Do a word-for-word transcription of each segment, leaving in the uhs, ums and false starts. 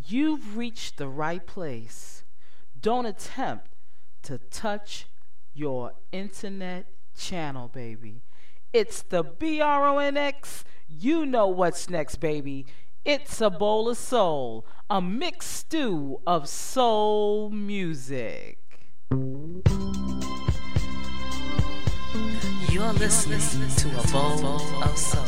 You've reached the right place. Don't attempt to touch your internet channel, baby. It's the B R O N X. You know what's next, baby. It's a bowl of soul, a mixed stew of soul music. You're listening to a bowl of soul.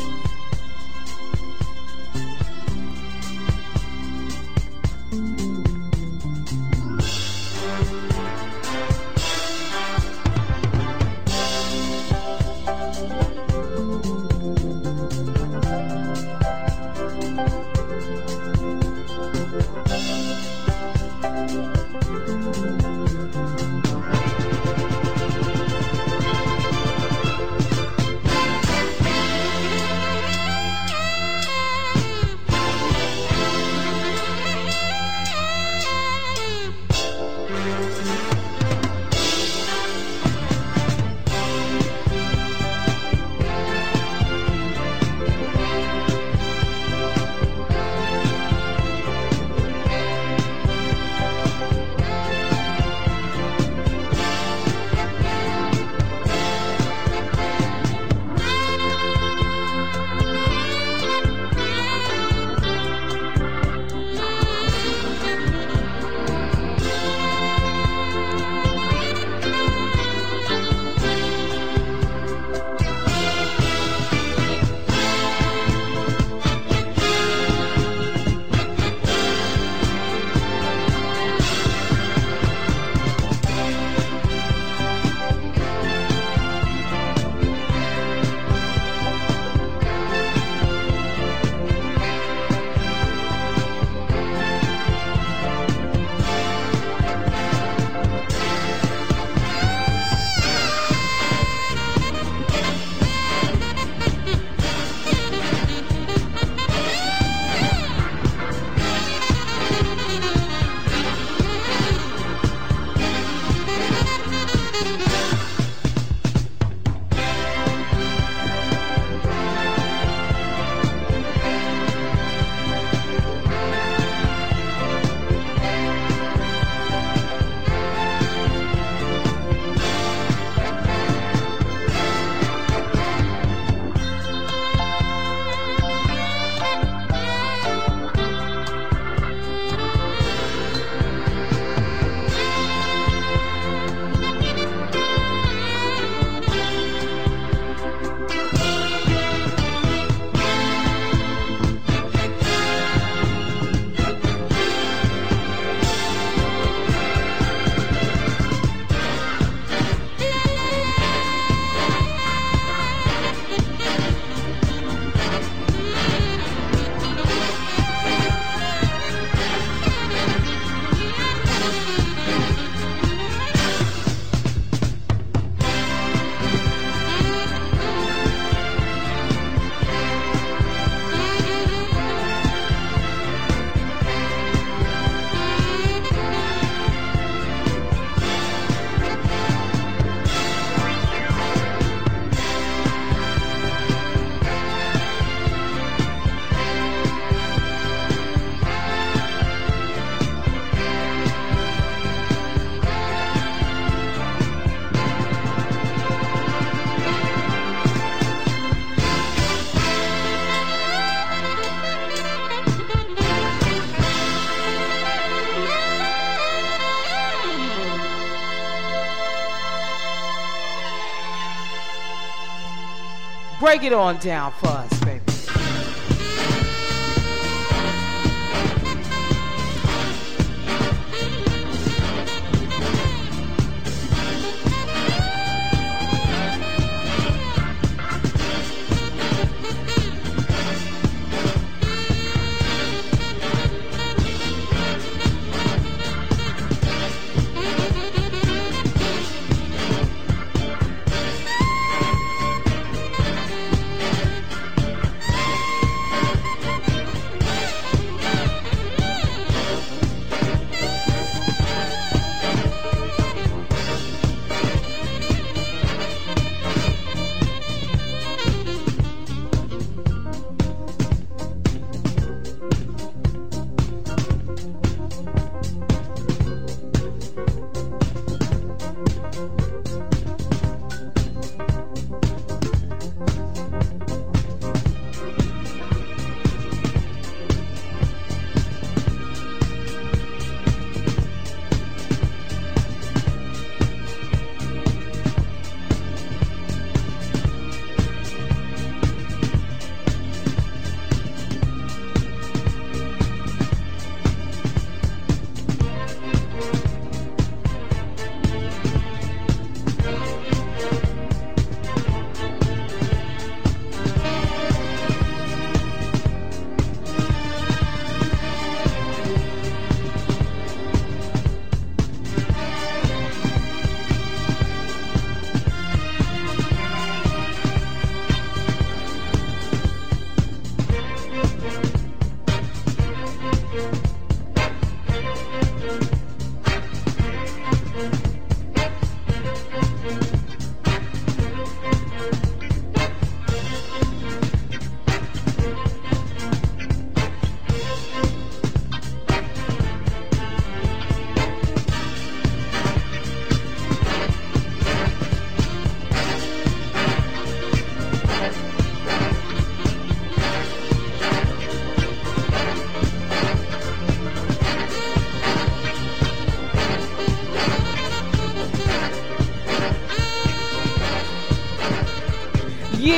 Break it on down for us, baby.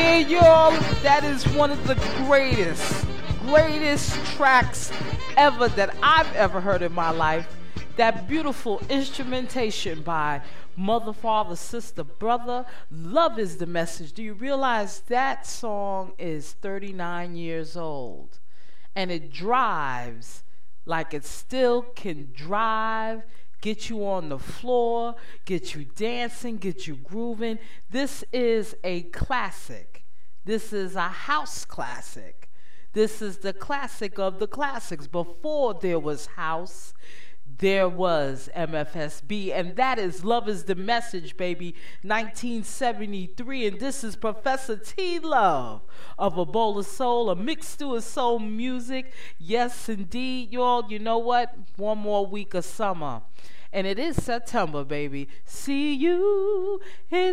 Yeah, y'all, that is one of the greatest, greatest tracks ever that I've ever heard in my life. That beautiful instrumentation by Mother, Father, Sister, Brother. Love is the message. Do you realize that song is thirty-nine years old? And it drives like it still can drive, get you on the floor, get you dancing, get you grooving. This is a classic. This is a house classic. This is the classic of the classics. Before there was house, there was M F S B, and that is Love is the Message, baby, nineteen seventy-three, and this is Professor T. Love of A Bowl of Soul, a mixed stew of soul music. Yes, indeed, y'all, you know what? One more week of summer, and it is September, baby. See you in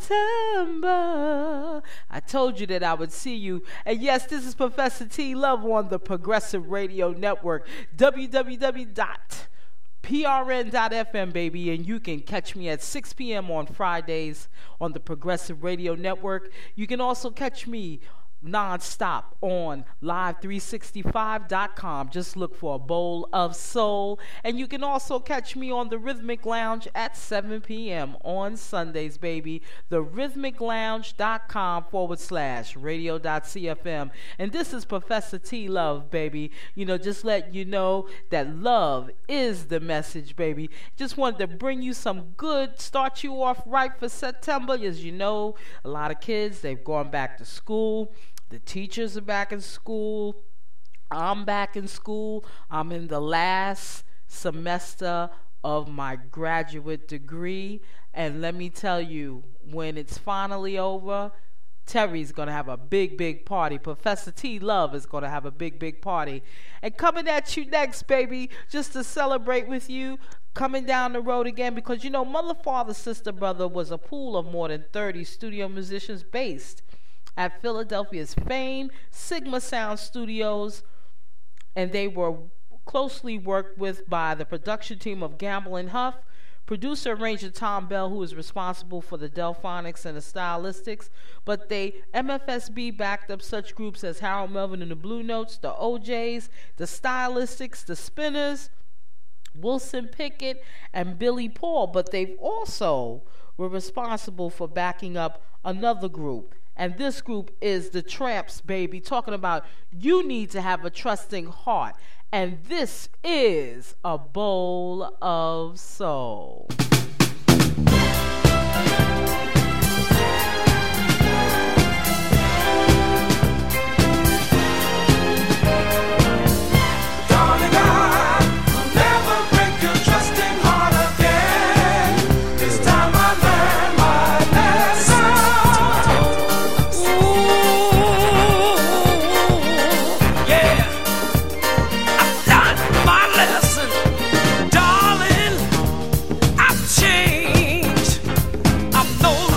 September. I told you that I would see you. And yes, this is Professor T. Love on the Progressive Radio Network, w w w dot p r n dot f m, baby, and you can catch me at six p.m. on Fridays on the Progressive Radio Network. You can also catch me non-stop on live three sixty-five dot com. Just look for A Bowl of Soul. And you can also catch me on the Rhythmic Lounge at seven p.m. on Sundays, baby. The rhythmic lounge dot com forward slash radio dot c f m. And this is Professor T. Love, baby. You know, just let you know that love is the message, baby. Just wanted to bring you some good, start you off right for September. As you know, a lot of kids, they've gone back to school. The teachers are back in school. I'm back in school. I'm in the last semester of my graduate degree. And let me tell you, when it's finally over, Terry's going to have a big, big party. Professor T. Love is going to have a big, big party. And coming at you next, baby, just to celebrate with you, coming down the road again, because, you know, Mother, Father, Sister, Brother was a pool of more than thirty studio musicians based at Philadelphia's famed Sigma Sound Studios, and they were closely worked with by the production team of Gamble and Huff, producer arranger Tom Bell, who is responsible for the Delphonics and the Stylistics, but they M F S B backed up such groups as Harold Melvin and the Blue Notes, the O Js, the Stylistics, the Spinners, Wilson Pickett, and Billy Paul, but they've also were responsible for backing up another group. And this group is the Tramps, baby, talking about you need to have a trusting heart. And this is A Bowl of Soul. No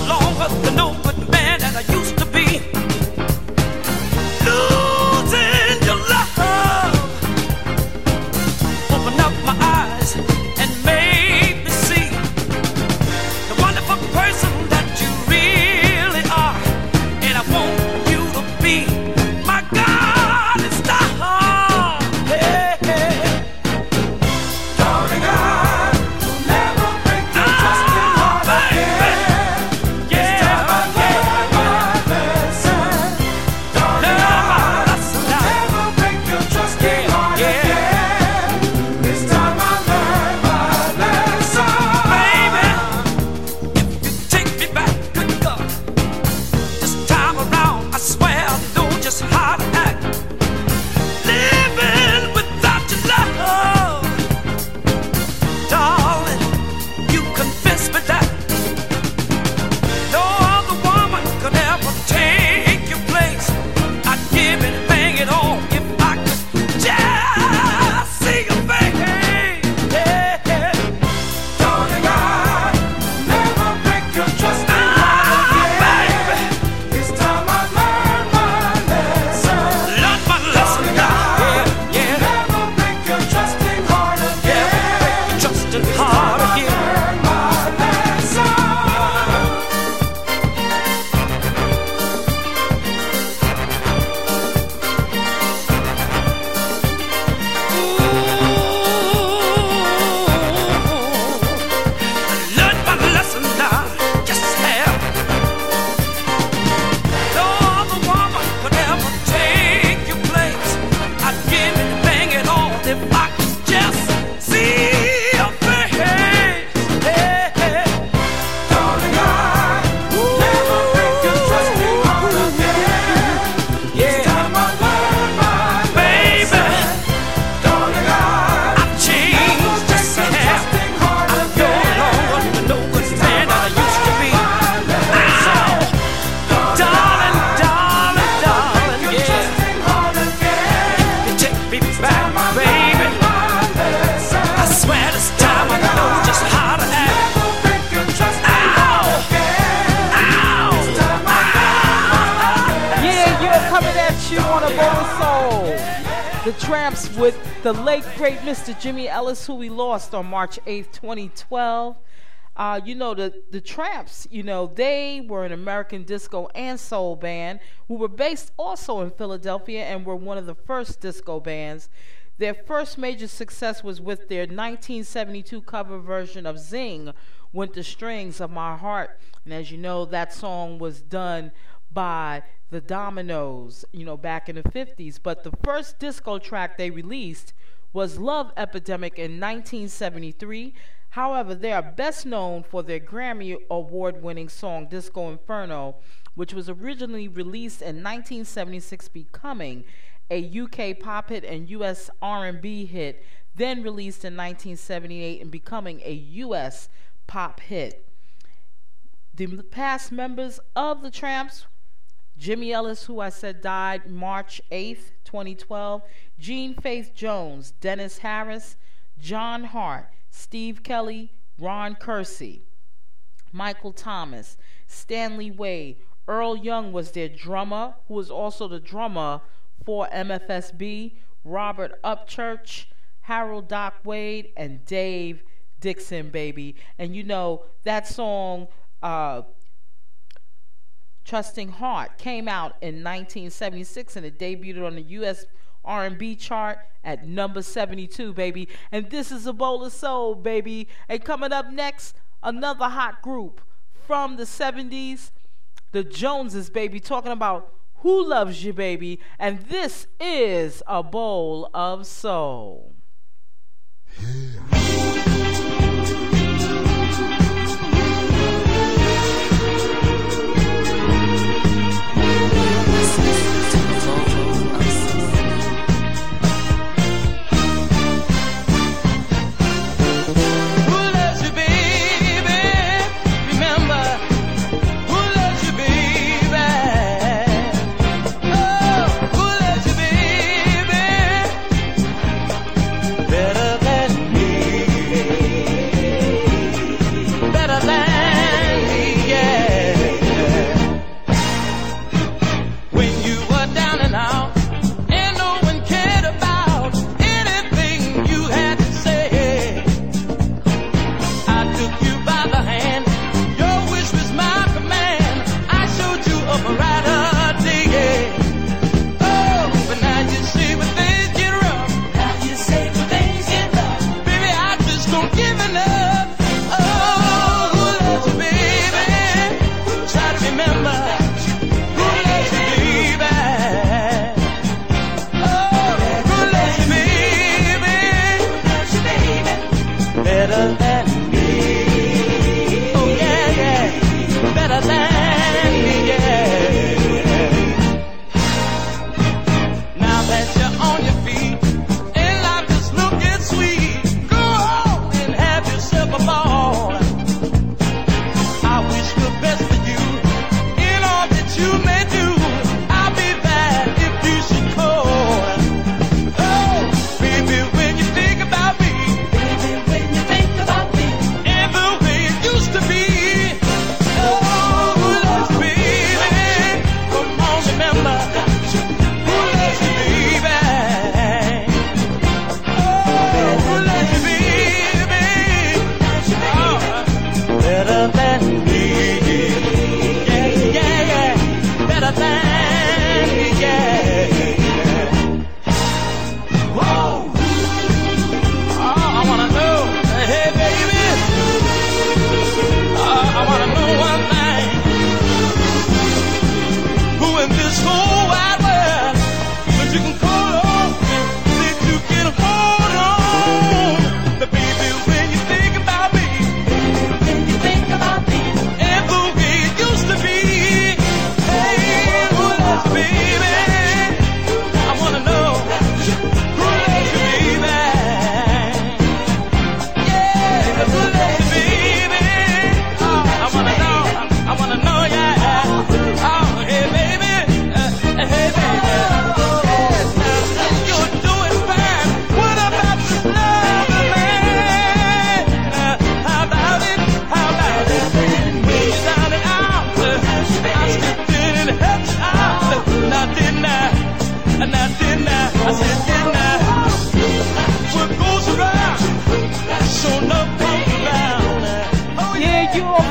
The Tramps with the late great Mister Jimmy Ellis, who we lost on March eighth, twenty twelve. Uh, you know, the, the Tramps, you know, they were an American disco and soul band who were based also in Philadelphia and were one of the first disco bands. Their first major success was with their nineteen seventy-two cover version of Zing, Went the Strings of My Heart. And as you know, that song was done by the Dominoes, you know, back in the fifties. But the first disco track they released was Love Epidemic in nineteen seventy-three. However, they are best known for their Grammy Award-winning song Disco Inferno, which was originally released in nineteen seventy-six, becoming a U K pop hit and U S R and B hit, then released in nineteen seventy-eight and becoming a U S pop hit. The past members of the Tramps: Jimmy Ellis, who I said died March eighth, twenty twelve, Jean Faith Jones, Dennis Harris, John Hart, Steve Kelly, Ron Kersey, Michael Thomas, Stanley Wade. Earl Young was their drummer, who was also the drummer for M F S B, Robert Upchurch, Harold Doc Wade, and Dave Dixon, baby. And you know, that song, uh, Trusting Heart, came out in nineteen seventy-six and it debuted on the U S R and B chart at number seventy-two, baby. And this is A Bowl of Soul, baby. And coming up next, another hot group from the seventies, the Joneses, baby, talking about Who Loves You, baby. And this is A Bowl of Soul. Better than me.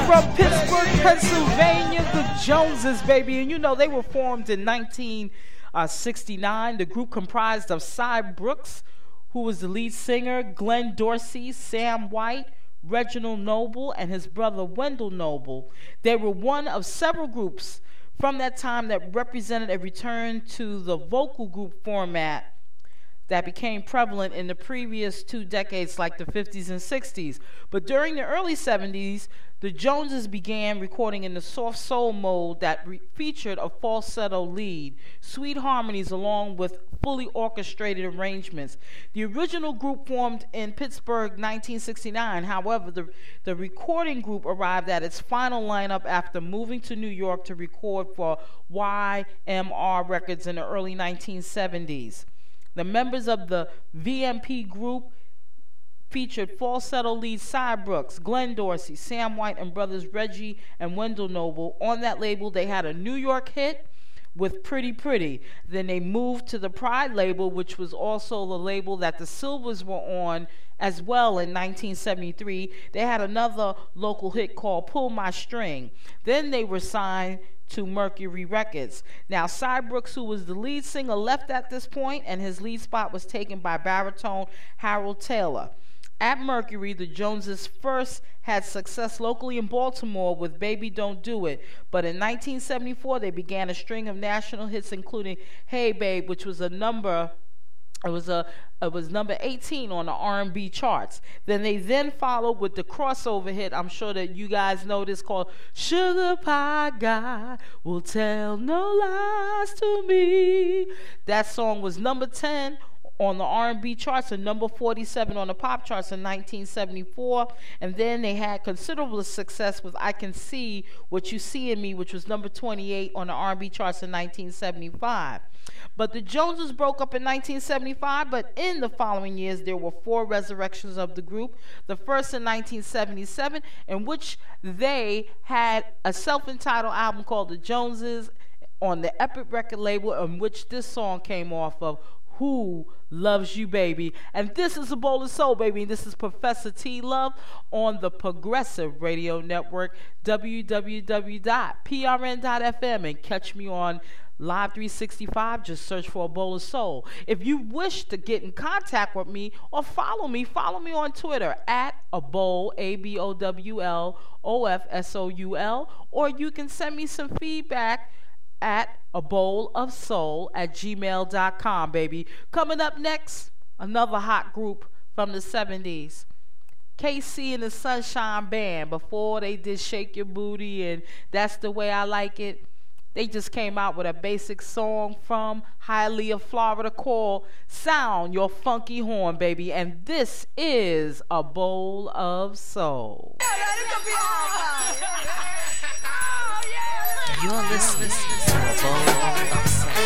From Pittsburgh, Pennsylvania, the Joneses, baby. And you know, they were formed in nineteen sixty-nine. The group comprised of Cy Brooks, who was the lead singer, Glenn Dorsey, Sam White, Reginald Noble, and his brother Wendell Noble. They were one of several groups from that time that represented a return to the vocal group format that became prevalent in the previous two decades, like the fifties and sixties. But during the early seventies, the Joneses began recording in the soft soul mode that re- featured a falsetto lead, sweet harmonies along with fully orchestrated arrangements. The original group formed in Pittsburgh nineteen sixty-nine. However, the, the recording group arrived at its final lineup after moving to New York to record for Y M R Records in the early nineteen seventies. The members of the V M P group featured falsetto lead Cy Brooks, Glenn Dorsey, Sam White, and brothers Reggie and Wendell Noble. On that label, they had a New York hit with Pretty Pretty. Then they moved to the Pride label, which was also the label that the Silvers were on as well in nineteen seventy-three. They had another local hit called Pull My String. Then they were signed to Mercury Records. Now, Cy Brooks, who was the lead singer, left at this point, and his lead spot was taken by baritone Harold Taylor. At Mercury, the Joneses first had success locally in Baltimore with Baby Don't Do It, but in nineteen seventy-four they began a string of national hits, including Hey Babe, which was a number It was a it was number eighteen on the R and B charts. Then they then followed with the crossover hit. I'm sure that you guys know this, called Sugar Pie Guy Will Tell No Lies to Me. That song was number ten on the R and B charts and number forty-seven on the pop charts in nineteen seventy-four. And then they had considerable success with I Can See What You See in Me, which was number twenty-eight on the R and B charts in nineteen seventy-five. But the Joneses broke up in nineteen seventy-five, but in the following years there were four resurrections of the group. The first in nineteen seventy-seven, in which they had a self-entitled album called The Joneses on the Epic record label, in which this song came off of, Who Loves You Baby. And this is A Bowl of Soul, baby, and this is Professor T Love on the Progressive Radio Network, w w w dot p r n dot f m, and catch me on Live three sixty-five. Just search for A Bowl of Soul. If you wish to get in contact with me or follow me, follow me on Twitter at A Bowl, A B O W L O F S O U L, or you can send me some feedback at a bowl of soul at gmail dot com, baby. Coming up next, another hot group from the seventies. K C and the Sunshine Band. Before they did Shake Your Booty and That's the Way I Like It, they just came out with a basic song from Hialeah, Florida called Sound Your Funky Horn, baby. And this is A Bowl of Soul. You're listening to A Bowl of Soul.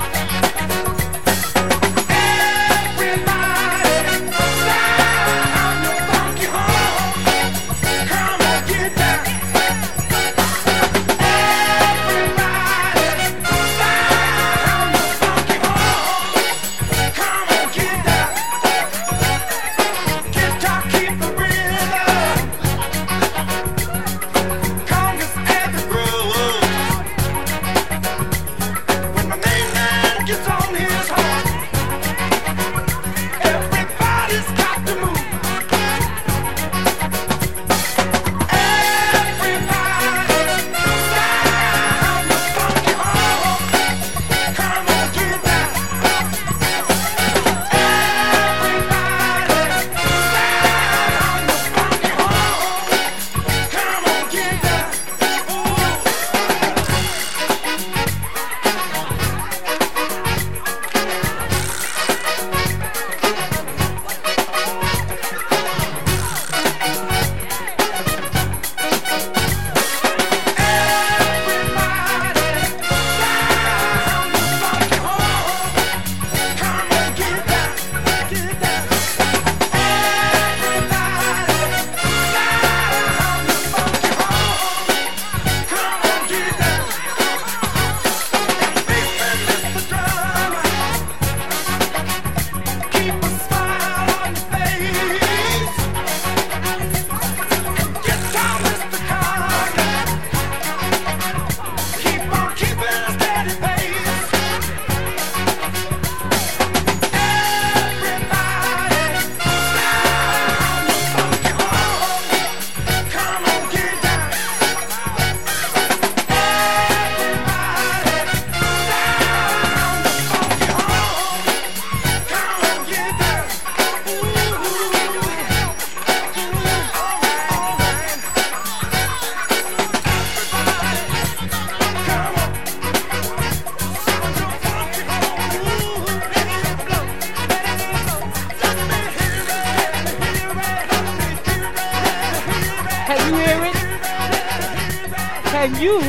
Everybody,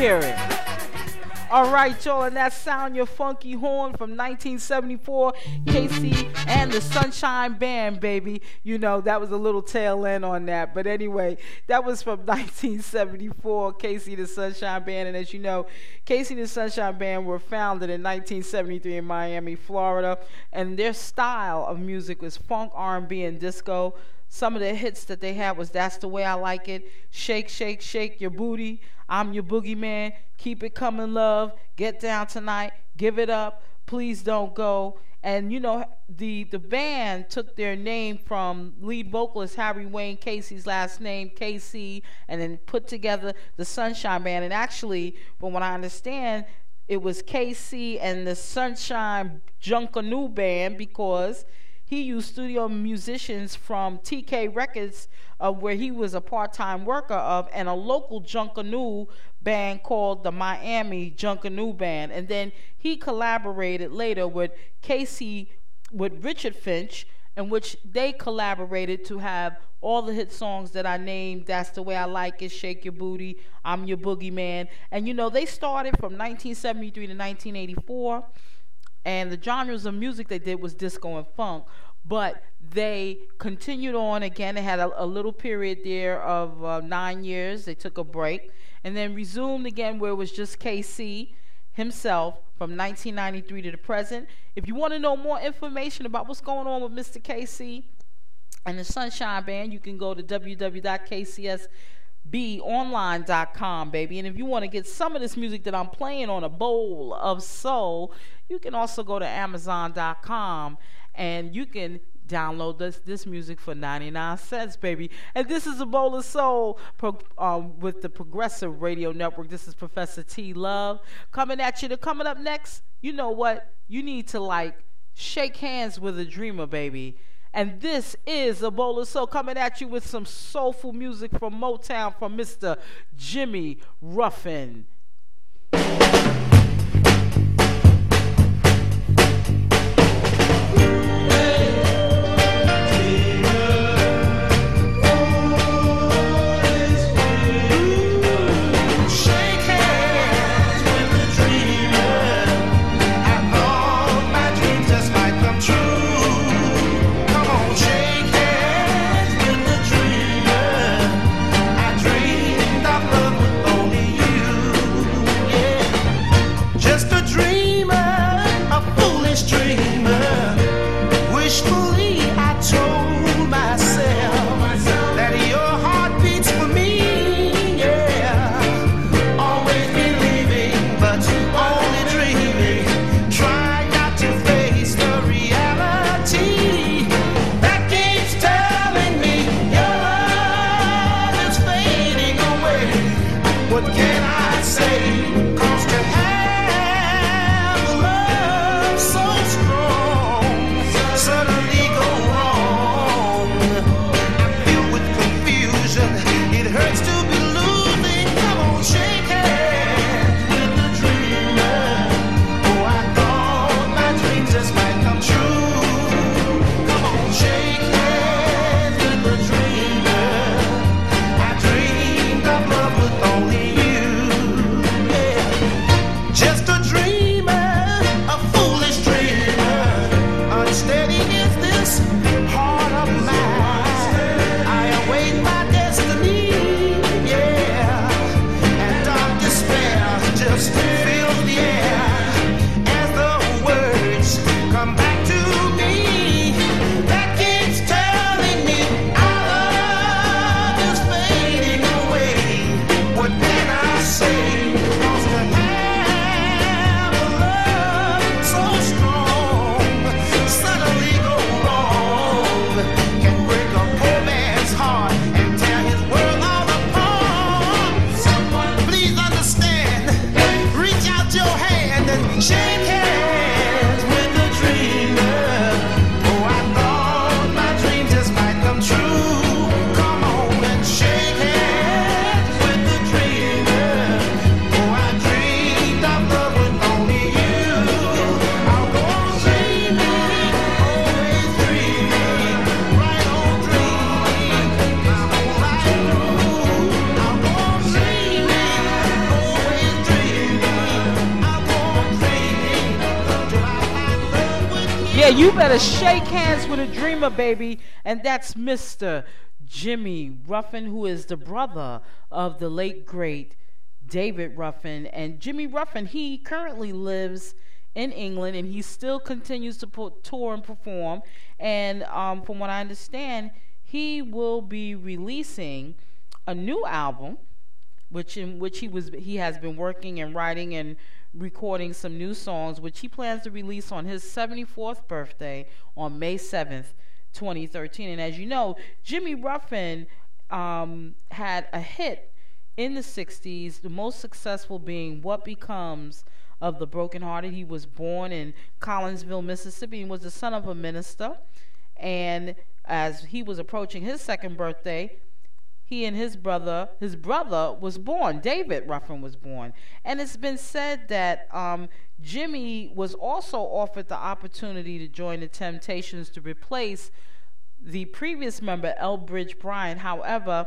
hear it. All right, y'all, and that sound your funky horn from nineteen seventy-four, Casey and the Sunshine Band, baby. You know, that was a little tail end on that. But anyway, that was from nineteen seventy-four, Casey the Sunshine Band. And as you know, Casey the Sunshine Band were founded in nineteen seventy-three in Miami, Florida. And their style of music was funk, R and B, and disco. Some of the hits that they had was That's the Way I Like It, Shake, Shake, Shake Your Booty, I'm Your Boogeyman, Keep It Coming Love, Get Down Tonight, Give It Up, Please Don't Go. And, you know, the, the band took their name from lead vocalist Harry Wayne Casey's last name, K C, and then put together the Sunshine Band. And actually, from what I understand, it was K C and the Sunshine Junkanoo Band because he used studio musicians from T K Records, uh, where he was a part-time worker of, and a local Junkanoo band called the Miami Junkanoo Band. And then he collaborated later with Casey, with Richard Finch, in which they collaborated to have all the hit songs that I named. That's the Way I Like It, Shake Your Booty, I'm Your Boogeyman. And you know, they started from nineteen seventy-three to nineteen eighty-four. And the genres of music they did was disco and funk. But they continued on again. They had a, a little period there of uh, nine years. They took a break. And then resumed again where it was just K C himself from nineteen ninety-three to the present. If you want to know more information about what's going on with Mister K C and the Sunshine Band, you can go to w w w dot k c s b online dot com, baby. And if you want to get some of this music that I'm playing on a bowl of soul, you can also go to amazon dot com and you can download this this music for ninety-nine cents, baby. And this is a bowl of soul pro, um, with the Progressive Radio Network. This is Professor T Love coming at you. To coming up next, you know what? You need to like shake hands with a dreamer, baby. And this is a bowl of soul coming at you with some soulful music from Motown from Mister Jimmy Ruffin. Yeah, you better shake hands with a dreamer, baby. And that's Mister Jimmy Ruffin, who is the brother of the late, great David Ruffin. And Jimmy Ruffin, he currently lives in England, and he still continues to put, tour and perform. And um, from what I understand, he will be releasing a new album, which in which he was he has been working and writing and recording some new songs, which he plans to release on his seventy-fourth birthday on May seventh, twenty thirteen. And as you know, Jimmy Ruffin um, had a hit in the sixties, the most successful being What Becomes of the Brokenhearted. He was born in Collinsville, Mississippi, and was the son of a minister. And as he was approaching his second birthday, he and his brother, his brother was born. David Ruffin was born. And it's been said that um, Jimmy was also offered the opportunity to join the Temptations to replace the previous member, Elbridge Bryant. However,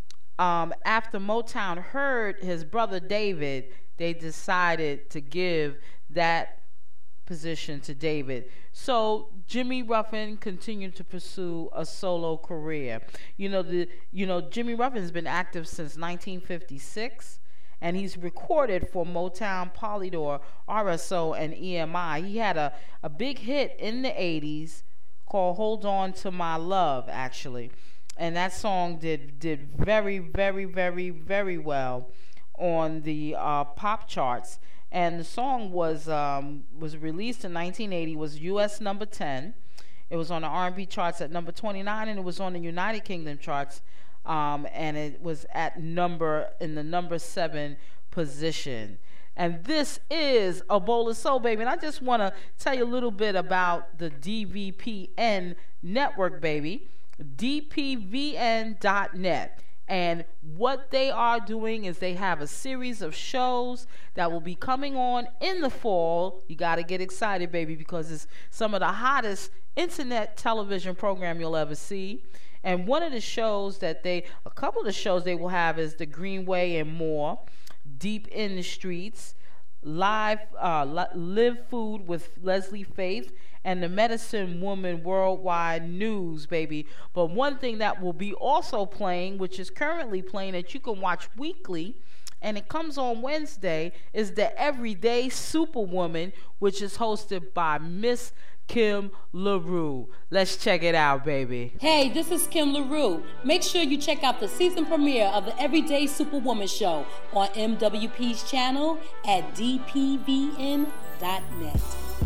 um, after Motown heard his brother David, they decided to give that position to David. So Jimmy Ruffin continued to pursue a solo career. You know, the you know Jimmy Ruffin has been active since nineteen fifty-six, and he's recorded for Motown, Polydor, R S O, and E M I. He had a, a big hit in the eighties called Hold On to My Love, actually. And that song did did very, very, very, very well on the uh, pop charts. And the song was um, was released in nineteen eighty, was U S number ten. It was on the R and B charts at number twenty-nine, and it was on the United Kingdom charts, um, and it was at number in the number seven position. And this is A Bowl of Soul, baby. And I just want to tell you a little bit about the D V P N network, baby. D P V N dot net. And what they are doing is they have a series of shows that will be coming on in the fall. You got to get excited, baby, because it's some of the hottest internet television program you'll ever see. And one of the shows that they, a couple of the shows they will have is The Greenway and More, Deep in the Streets, Live, uh, Live Food with Leslie Faith, and the Medicine Woman Worldwide News, baby. But one thing that will be also playing, which is currently playing, that you can watch weekly, and it comes on Wednesday, is the Everyday Superwoman, which is hosted by Miss Kim LaRue. Let's check it out, baby. Hey, this is Kim LaRue. Make sure you check out the season premiere of the Everyday Superwoman show on M W P's channel at D P V N dot net.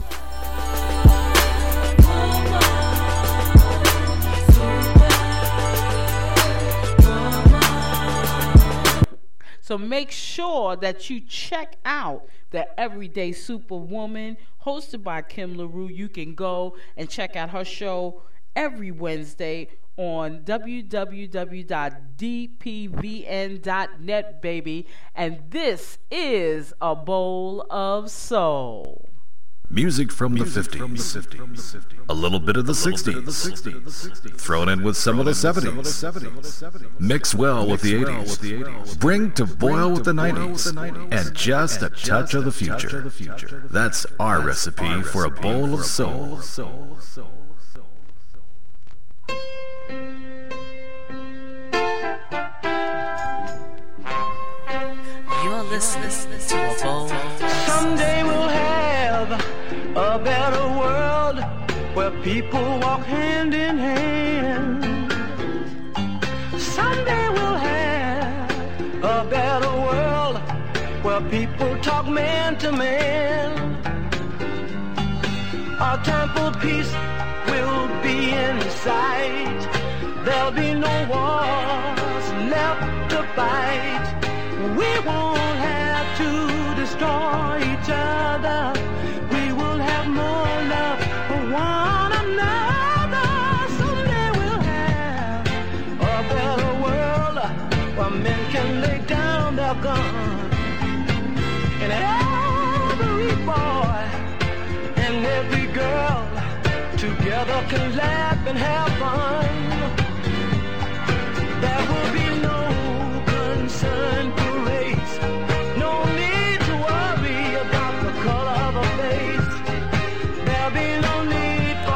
So make sure that you check out the Everyday Superwoman, hosted by Kim LaRue. You can go and check out her show every Wednesday on w w w dot d p v n dot net, baby. And this is A Bowl of Soul. Music from the fifties, a little bit of the sixties, thrown in with some of the seventies, mix well with the eighties, bring to boil with the nineties, and just a touch of the future. That's our recipe for a bowl of soul. You're listening to A Bowl of Soul. Someday we'll have a better world where people walk hand in hand. Someday we'll have a better world where people talk man to man. Our temple peace will be in sight. There'll be no wars left to fight. We won't have to destroy each other. We will have more love for one another. Someday we'll have a better world where men can lay down their guns. And every boy and every girl together can laugh and have fun. There will be no concern for race. No need to worry about the color of a face. There'll be no need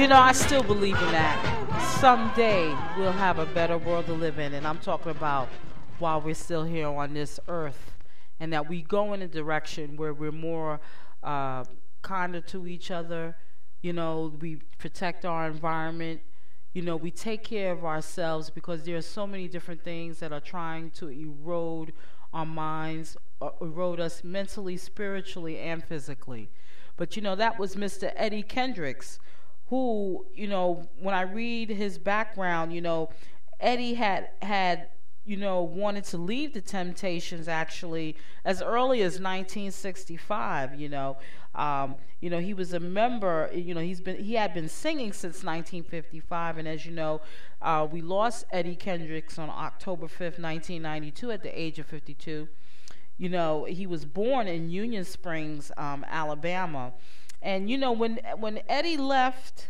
You know, I still believe in that. Someday we'll have a better world to live in, and I'm talking about while we're still here on this earth, and that we go in a direction where we're more uh, kinder to each other. You know, we protect our environment. You know, we take care of ourselves, because there are so many different things that are trying to erode our minds, uh, erode us mentally, spiritually, and physically. But, you know, that was Mister Eddie Kendricks, who, you know, when I read his background, you know, Eddie had, had, you know, wanted to leave the Temptations actually as early as nineteen sixty-five, you know. Um, you know, he was a member, you know, he's been, he had been singing since nineteen fifty-five, and as you know, uh, we lost Eddie Kendricks on October fifth, nineteen ninety-two at the age of fifty-two. You know, he was born in Union Springs, um, Alabama. And, you know, when when Eddie left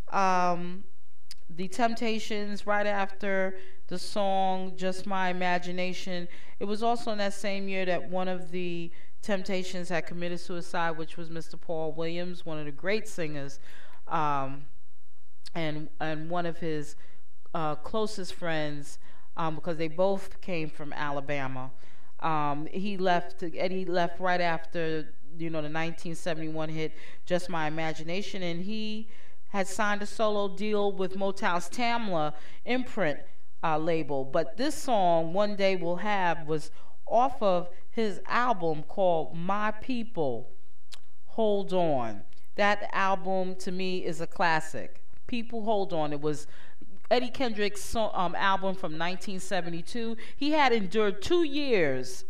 um, the Temptations right after the song Just My Imagination, it was also in that same year that one of the Temptations had committed suicide, which was Mister Paul Williams, one of the great singers, um, and, and one of his uh, closest friends, um, because they both came from Alabama. Um, he left, Eddie left right after, you know, the nineteen seventy-one hit Just My Imagination, and he had signed a solo deal with Motown's Tamla imprint uh, label. But this song, One Day We'll Have, was off of his album called My People, Hold On. That album, to me, is a classic. People Hold On. It was Eddie Kendricks' song, um, album from nineteen seventy-two. He had endured two years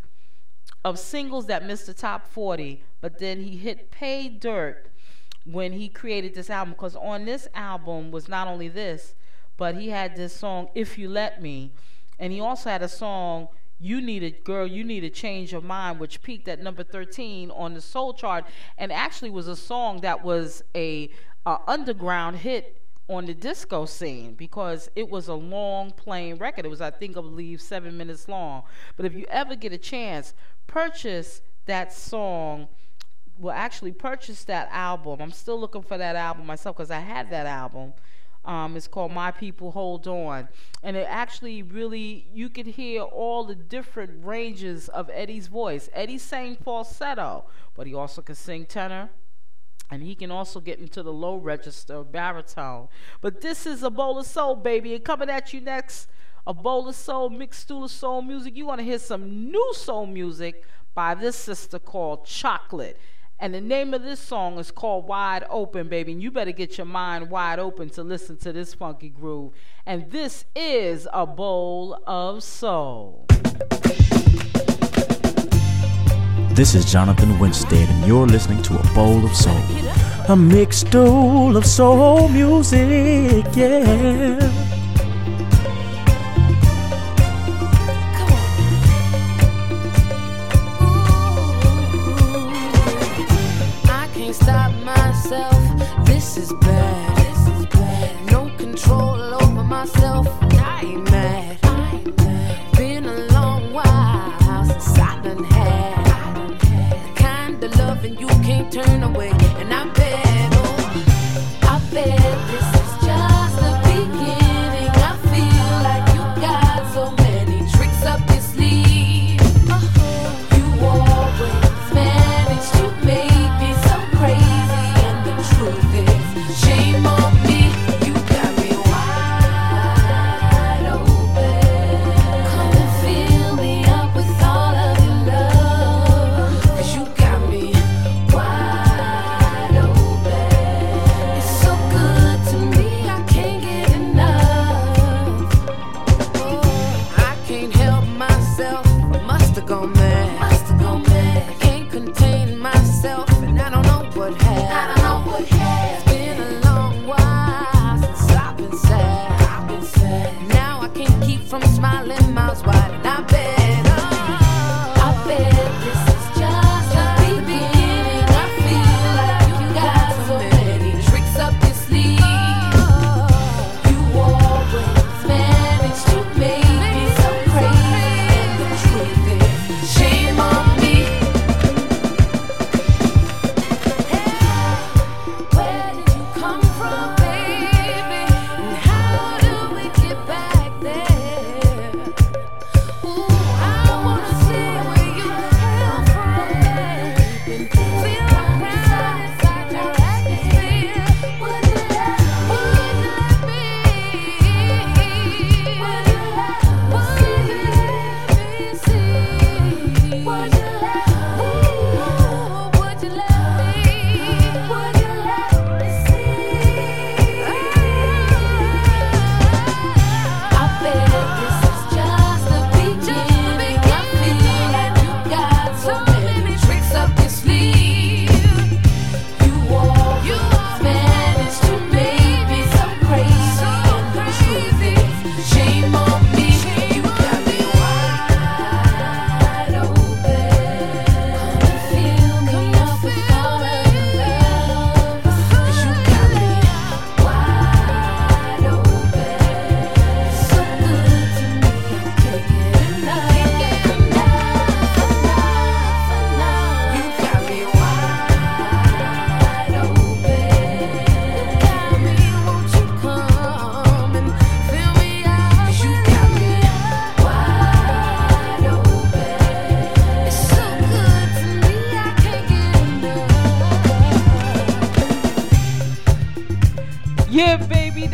of singles that missed the top forty, but then he hit pay dirt when he created this album, because on this album was not only this, but he had this song, If You Let Me, and he also had a song, You Need a Girl, You Need a Change Your Mind, which peaked at number thirteen on the Soul Chart, and actually was a song that was a, a underground hit on the disco scene, because it was a long playing record. It was, I think, I believe, seven minutes long. But if you ever get a chance, purchase that song. Well, actually purchase that album. I'm still looking for that album myself, because I had that album. Um, it's called My People Hold On. And it actually really, you could hear all the different ranges of Eddie's voice. Eddie sang falsetto, but he also could sing tenor. And he can also get into the low register, baritone. But this is A Bowl of Soul, baby. And coming at you next, A Bowl of Soul, mixed stool of soul music. You want to hear some new soul music by this sister called Chocolate. And the name of this song is called Wide Open, baby. And you better get your mind wide open to listen to this funky groove. And this is A Bowl of Soul. This is Jonathan Winstead, and you're listening to A Bowl of Soul. A mixed bowl of soul music, yeah. I can't stop myself. This is bad. This is bad. No control over myself. I ain't mad. I ain't mad. Been a long while since I done had the kind of loving you can't turn away. And I bet, oh, I bet this is just the beginning. I feel like you got so many tricks up your sleeve. You always manage to make me so crazy, and the truth is, shame on me. You got me wide open. Come and fill me up with all of your love, 'cause you got me wide open. It's so good to me, I can't get enough. Oh, I can't help myself, I must have gone mad. Must have gone mad. I can't contain myself, and I don't know what has. I don't know what has. It's been a long while since I've been sad. I've been sad. Now I can't keep from smiling miles wide, and I bet, oh, I bet this is just the beginning. I feel like you got so many tricks up your sleeve. You always manage to make me so crazy, and the truth is, shame on me. Where did you come from, baby?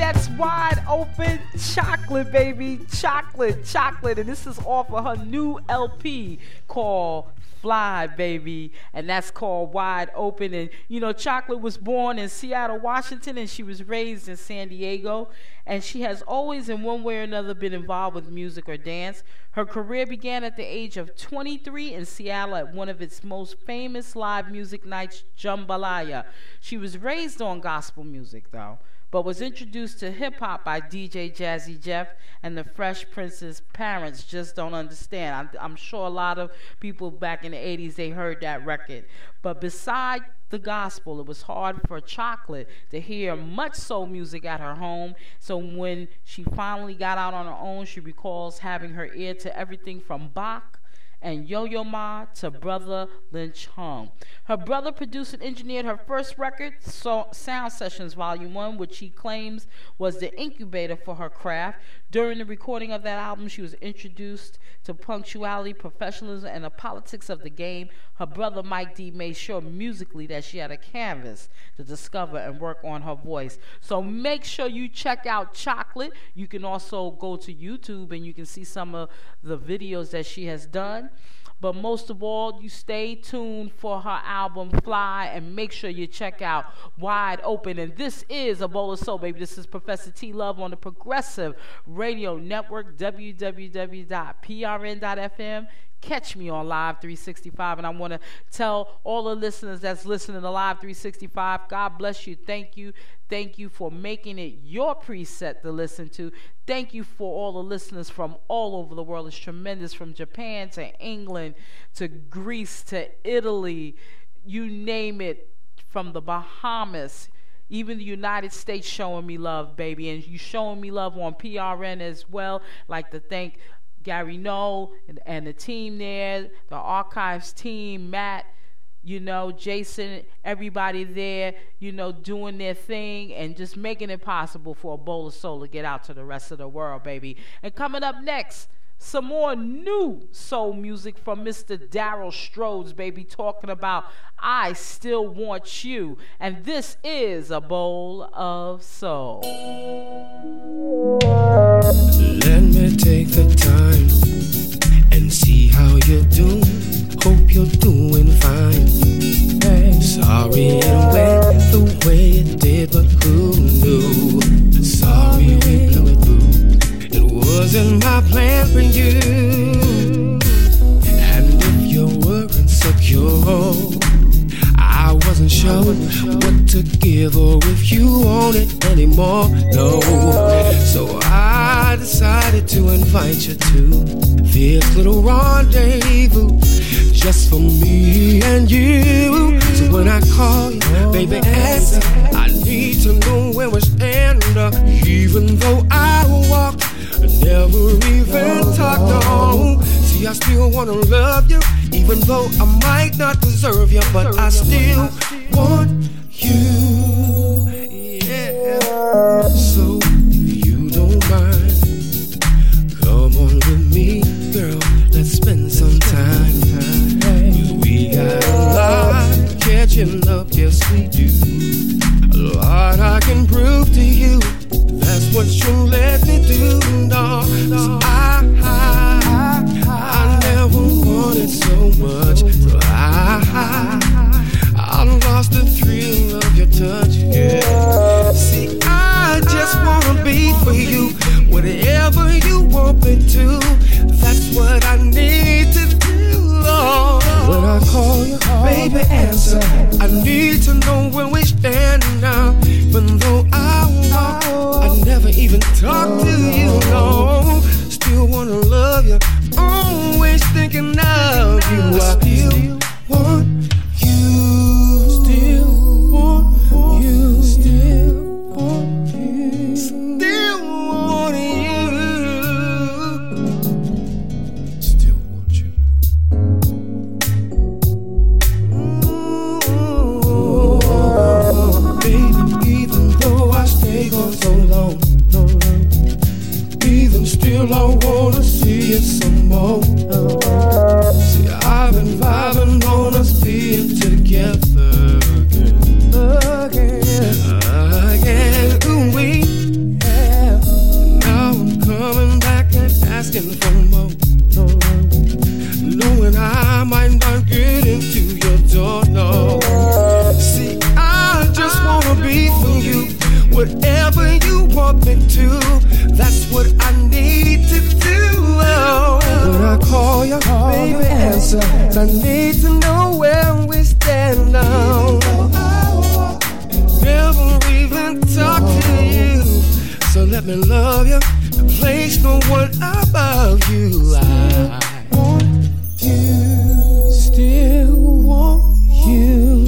X, Wide Open, Chocolate, baby. Chocolate, chocolate. And this is off of her new L P called Fly, baby, and that's called Wide Open. And you know, Chocolate was born in Seattle, Washington, and she was raised in San Diego, and she has always in one way or another been involved with music or dance. Her career began at the age of twenty-three in Seattle at one of its most famous live music nights, Jambalaya. She was raised on gospel music though, but was introduced to hip-hop by D J Jazzy Jeff, and the Fresh Prince's parents just don't understand. I'm, I'm sure a lot of people back in the eighties, they heard that record. But beside the gospel, it was hard for Chocolate to hear much soul music at her home. So when she finally got out on her own, she recalls having her ear to everything from Bach and Yo-Yo Ma to Brother Lynch Hung. Her brother produced and engineered her first record, so Sound Sessions Volume one, which he claims was the incubator for her craft. During the recording of that album, she was introduced to punctuality, professionalism, and the politics of the game. Her brother Mike D made sure musically that she had a canvas to discover and work on her voice. So make sure you check out Chocolate. You can also go to YouTube and you can see some of the videos that she has done. But most of all, you stay tuned for her album Fly, and make sure you check out Wide Open. And this is A Bowl of Soul, baby. This is Professor T Love on the Progressive Radio Network, w w w dot p r n dot f m. Catch me on Live three sixty-five, and I want to tell all the listeners that's listening to Live three sixty-five, God bless you. Thank you. Thank you for making it your preset to listen to. Thank you for all the listeners from all over the world. It's tremendous, from Japan to England to Greece to Italy, you name it, from the Bahamas. Even the United States showing me love, baby. And you showing me love on P R N as well. Like to thank Gary Noel and, and the team there, the archives team, Matt, you know, Jason, everybody there, you know, doing their thing and just making it possible for A Bowl of Soul to get out to the rest of the world, baby. And coming up next, some more new soul music from Mister Daryl Strodes, baby, talking about I Still Want You. And this is A Bowl of Soul. Let me take the time and see how you're doing. Hope you're doing fine. Hey. Sorry it went the way it did, but who knew? Sorry we blew it through. It wasn't my plan for you. And if you were insecure, I wasn't sure what to give or if you want it anymore. No, so I decided to invite you to this little rendezvous just for me and you. So when I call you, baby, answer. I need to know where we stand. Even though I walked, never even talked on. See, I still wanna love you, even though I might not deserve you, but I still want you. Yeah. So if you don't mind, come on with me, girl. Let's spend some time. Cause we got a lot catching up, yes we do. A lot I can prove to you. That's what you let me do, no. So I, I, I never wanted so much. So I, I lost the thrill of your touch, yeah. See, I just wanna be for you, whatever you want me to. That's what I need to do. Oh. When I call you, baby, answer. I need to know where we stand now. Even though I walk, I never even talk to you, no. Still wanna love you, always thinking of you. I still want you, still want you, still want you, still want you, still want you. Ooh, baby, even though I stay gone so long, even still I wanna see you some more. See, I've been vibing on us being together again, again, again. Ooh, we, asking for more. Knowing I might not get into your door, no. See, I just wanna be for you. Whatever you want me to, that's what I need to do. Oh. When I call you, baby, answer. I need to know where we stand now. Never even talk to you, so let me love you. Place no one above you. I want you, still want you,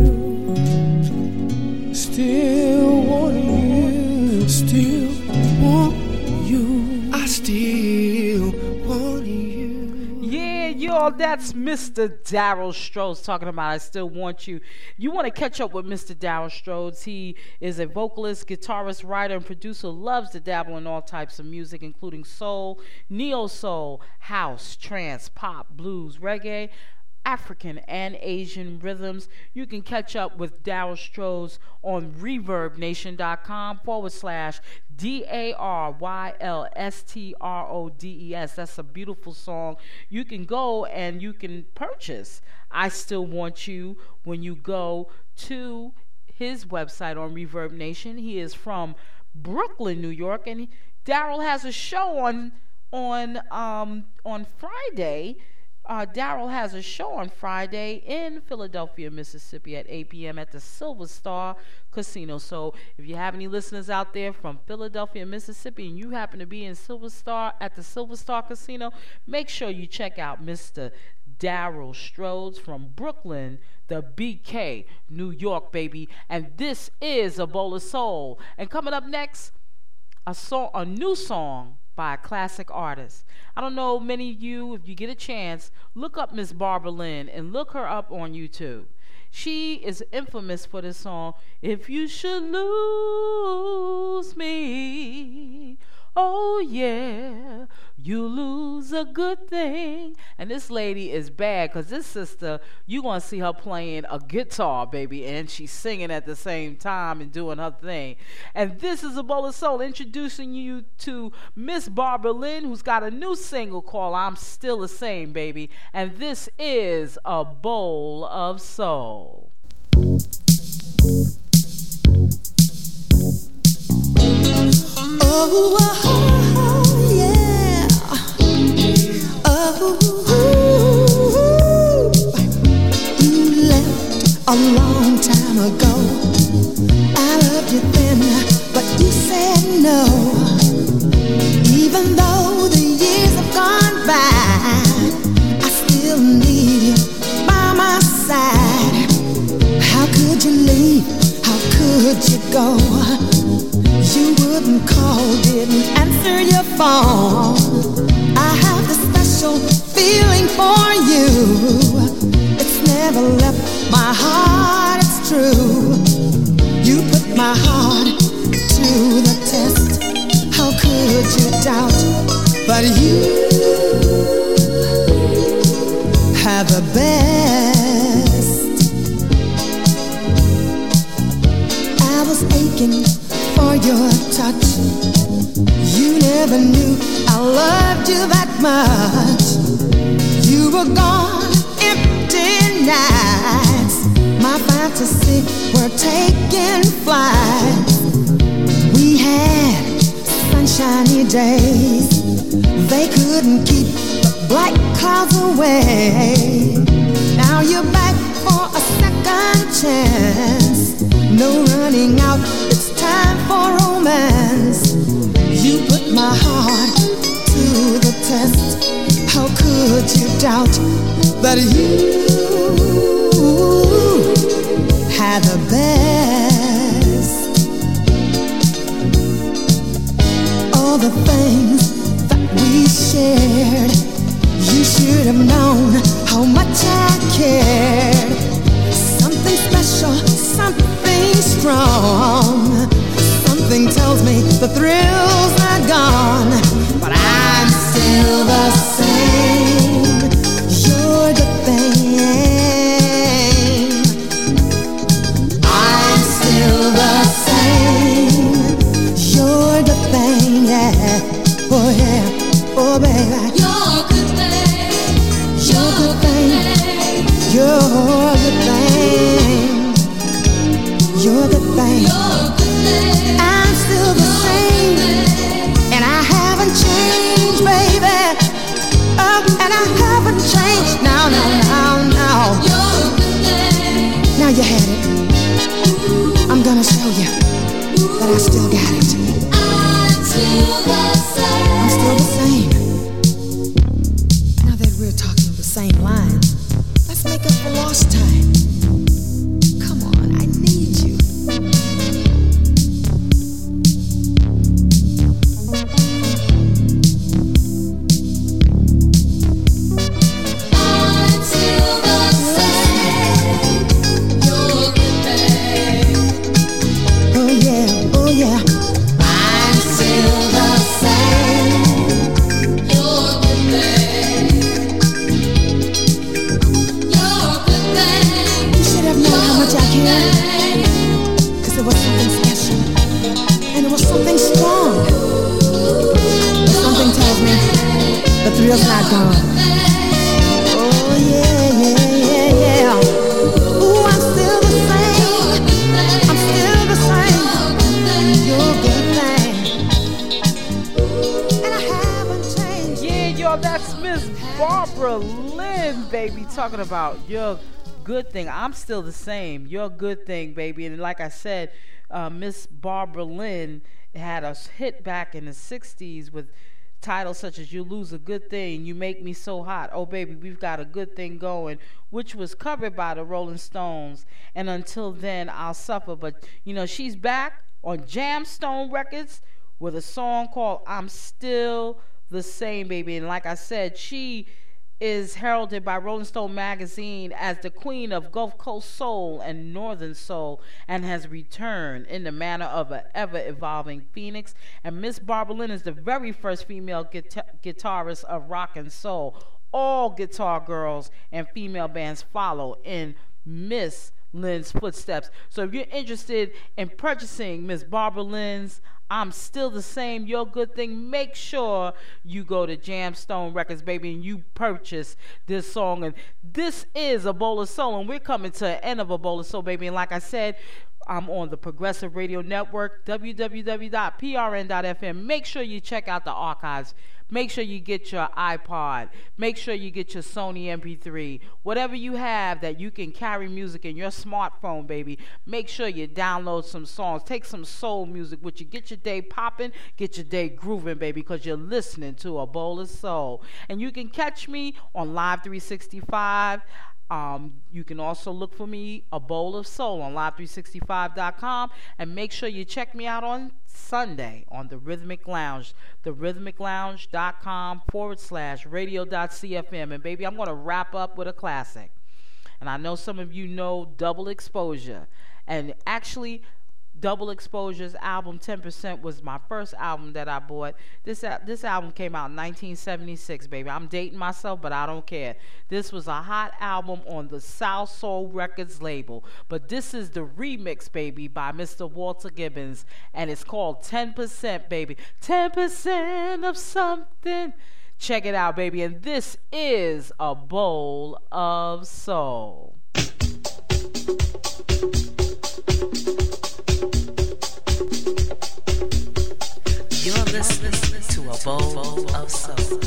still want you, still want you. I still want you. Yeah, y'all, that's Mister Daryl Strodes talking about I Still Want You. You want to catch up with Mister Daryl Strodes. He is a vocalist, guitarist, writer, and producer. Loves to dabble in all types of music, including soul, neo-soul, house, trance, pop, blues, reggae, African and Asian rhythms. You can catch up with Daryl Strodes on ReverbNation.com forward slash D A R Y L S T R O D E S. That's a beautiful song. You can go and you can purchase I Still Want You when you go to his website on Reverb Nation. He is from Brooklyn, New York, and Daryl has a show on on um on Friday. Uh, Daryl has a show on Friday in Philadelphia, Mississippi at eight p.m. at the Silver Star Casino. So if you have any listeners out there from Philadelphia, Mississippi, and you happen to be in Silver Star at the Silver Star Casino, make sure you check out Mister Daryl Strodes from Brooklyn, the B K, New York, baby. And this is A Bowl of Soul. And coming up next, a song, a new song by a classic artist. I don't know, many of you, if you get a chance, look up Miss Barbara Lynn and look her up on YouTube. She is infamous for this song, If You Should Lose Me, oh yeah, you lose a good thing. And this lady is bad because this sister, you're going to see her playing a guitar, baby, and she's singing at the same time and doing her thing. And this is A Bowl of Soul, introducing you to Miss Barbara Lynn, who's got a new single called I'm Still the Same, baby. And this is A Bowl of Soul. Oh, oh, yeah. Oh, you left a long time ago. I loved you then, but you said no. Even though the years have gone by, I still need you by my side. How could you leave? How could you go? You wouldn't call, didn't answer your phone. I have a special feeling for you. It's never left my heart, it's true. You put my heart to the test. How could you doubt? But you have the best. I was aching for your touch. You never knew I loved you that much. You were gone, empty nights. My fantasy were taking flight. We had sunshiny days. They couldn't keep the black clouds away. Now you're back for a second chance. No running out, it's time for romance. You put my heart to the test. How could you doubt that you had the best? All the things that we shared, you should have known how much I cared. Something special, something strong. Something tells me the thrills are gone, but I'm still the same. You're the thing Oh, baby. You're a good thing. You're a good thing. You're a good thing. You're a good thing. I'm still the same, and I haven't changed, baby. Oh, and I haven't changed. No, no, no, no. Now you had it. I'm gonna show you that I still got it. I'm still the same. Now that we're talking the same line, let's make up for lost time. Come on, I need you. I'm still the same. You're a good thing. Oh yeah, oh yeah. I'm still the same. You're a good thing. You're a good thing. You should have known how much I care. Cause it was something special. And it was something strong. But something tells me the thrill's not gone. Oh yeah, yeah, yeah, yeah. Ooh, I'm still the same. I'm still the same. You're a good thing. And I haven't changed. Yeah, yo, that's Miss Barbara Lynn, baby, talking about your good thing. I'm still the same. Your good thing, baby. And like I said, uh, Miss Barbara Lynn had a hit back in the sixties with titles such as You Lose a Good Thing, You Make Me So Hot, Oh Baby, We've Got a Good Thing Going, which was covered by the Rolling Stones, and Until Then I'll Suffer. But, you know, she's back on Jamstone Records with a song called I'm Still the Same, baby. And like I said, she is heralded by Rolling Stone magazine as the queen of Gulf Coast soul and northern soul, and has returned in the manner of an ever-evolving phoenix. And Miss Barbara Lynn is the very first female guitar- guitarist of rock and soul. All guitar girls and female bands follow in Miss Lynn's footsteps. So if you're interested in purchasing Miss Barbara Lynn's I'm Still the Same, Your Good Thing, make sure you go to Jamstone Records, baby, and you purchase this song. And this is A Bowl of Soul, and we're coming to the end of A Bowl of Soul, baby. And like I said, I'm on the Progressive Radio Network, w w w dot p r n dot f m. Make sure you check out the archives. Make sure you get your iPod. Make sure you get your Sony M P three. Whatever you have that you can carry music in your smartphone, baby, make sure you download some songs. Take some soul music with you. Get your day popping. Get your day grooving, baby, because you're listening to A Bowl of Soul. And you can catch me on Live three sixty-five. Um, you can also look for me, A Bowl of Soul, on live three sixty-five dot com, and make sure you check me out on Sunday on the Rhythmic Lounge, the rhythmic lounge dot com forward slash radio dot c f m. And baby, I'm going to wrap up with a classic. And I know some of you know Double Exposure. And actually, Double Exposure's album ten percent was my first album that I bought. This this album came out in nineteen seventy-six, baby. I'm dating myself, but I don't care. This was a hot album on the South Soul Records label. But this is the remix, baby, by Mister Walter Gibbons, and it's called ten percent, baby. ten percent of something. Check it out, baby. And this is A Bowl of Soul. You're listening to A Bowl of Soul.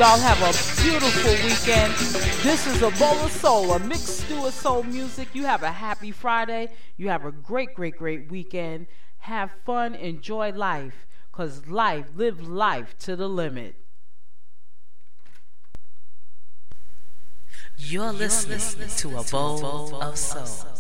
Y'all have a beautiful weekend. This is a bowl of soul, a mixed stew of soul music. You have a happy Friday. You have a great, great, great weekend. Have fun, enjoy life, because life, live life to the limit. You're listening to A Bowl of Soul.